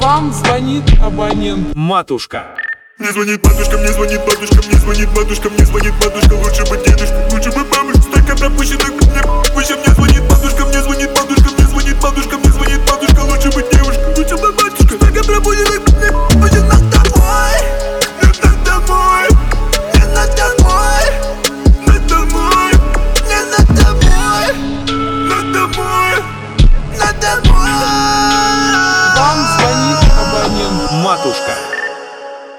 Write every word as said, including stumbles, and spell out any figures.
Вам звонит абонент. Матушка. Мне звонит матушка, мне звонит батюшка, мне звонит матушка, мне звонит матушка. Лучше бы дедушка, лучше бы бабушка. Столько пропущенных, мне, пусть мне